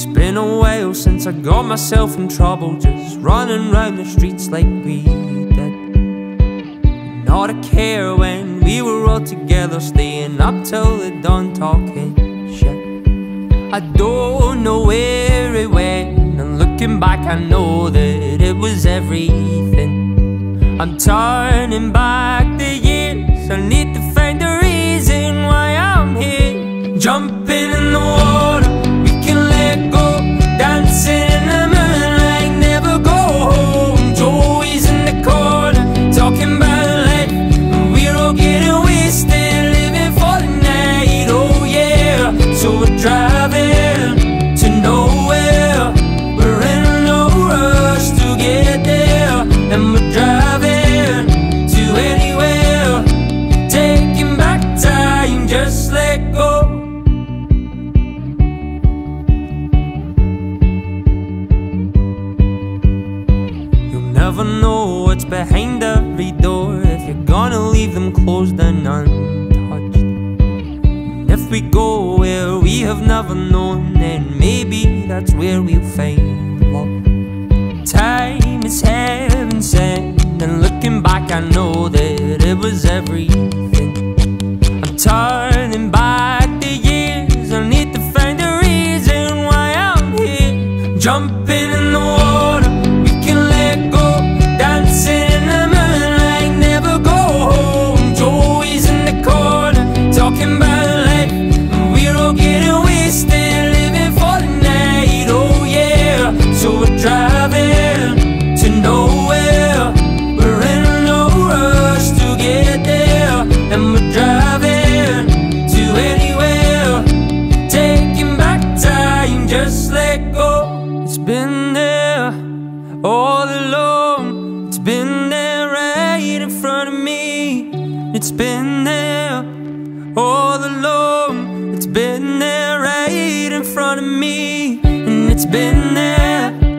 It's been a while since I got myself in trouble, just running round the streets like we did. Not a care when we were all together, staying up till the dawn talking shit. I don't know where it went, and looking back I know that it was everything. I'm turning back the years, I need to find a reason why I'm here. Jumping in the water, we can let go, dancing in the moonlight, never go home. Joey's in the corner, talking about life, and we're all getting wasted, living for the night, oh yeah. So we're driving to nowhere, we're in no rush to get there, and we're driving to anywhere, taking back time, just let go. Never know what's behind every door, if you're gonna leave them closed and untouched. And if we go where we have never known, then maybe that's where we'll find love. Time is heaven sent, and looking back I know that it was everything. I'm turning back the years, I need to find a reason why I'm here. Jumping in the water, talking about life, and we're all getting wasted, living for the night, oh yeah. So we're driving to nowhere, we're in no rush to get there, and we're driving to anywhere, taking back time, just let go. It's been there all along, it's been there right in front of me. It's been there all along, it's been there right in front of me, and it's been there